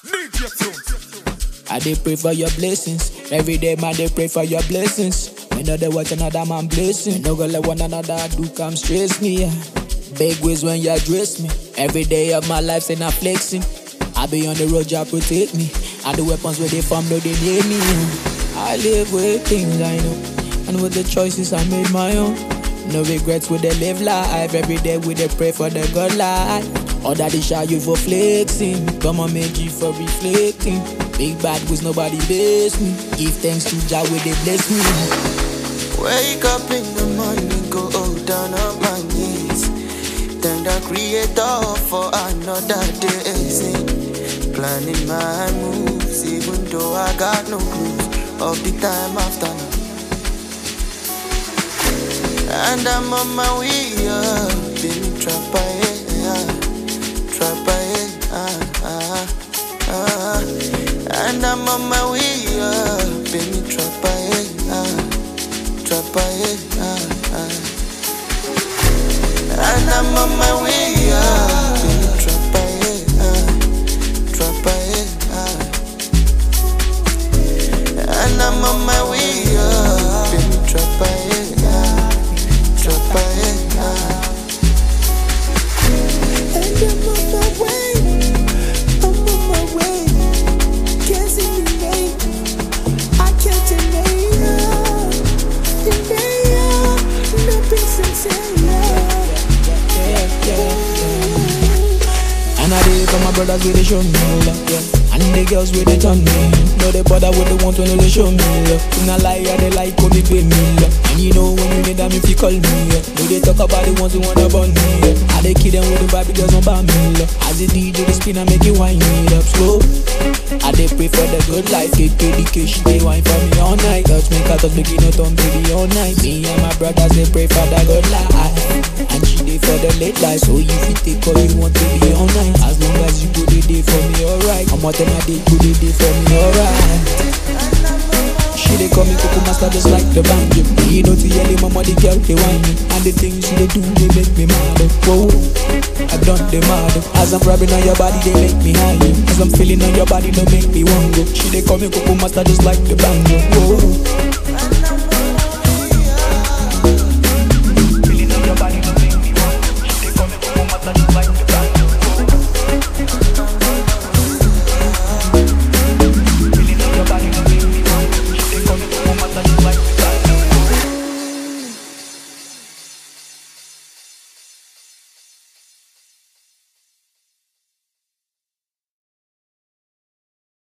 I dey pray for your blessings. Every day, man, they pray for your blessings. We know they watch another man blessing. No go let one another do come stress me. Yeah. Big ways when you address me. Every day of my life, say not flexing. I be on the road, you protect me. And the weapons where they from, no, they near me. I live with things I know. And with the choices I made my own. No regrets with the live life. Every day we dey pray for the good life. All that they shout you for flexing. Come on, make you for reflecting. Big bad with nobody base me. Give thanks to Jah where they bless me. Wake up in the morning, go down on my knees. Thank the Creator for another day. Planning my moves, even though I got no clues of the time after now. And I'm on my way up, been trapped and I'm on my way up, been trapped and I'm on my way up, been trapped and I'm on my way up, been trapped. And I did for my brothers with they show me love, yeah. And the girls with they turn me. No they bother with the ones when they show me love. In a lie, they like how they pay me love. And you know when you need them if you call me, yeah. No they talk about the ones who wanna burn me, yeah. I they kill them with the vibe girls on me love. As the DJ they spin and make you wind me up slow. I they pray for the good life, get dedication, they wine for me all night. Touch me, cut us, begin to on baby all night. Me and my brothers they pray for the good life. And she dey for the late life, so you fit take all you want to be all night. As long as you do the day for me, alright. I'm what I did, do the day for me, alright. She dey call me Coco Master just like the banjo. You know to yell mama, the girl they whine me. And the things she dey do, they make me mad. Whoa, I done the mad. As I'm rubbing on your body, they make me high. As I'm feeling on your body, don't make me want go. She dey call me Coco Master just like the banjo. Whoa.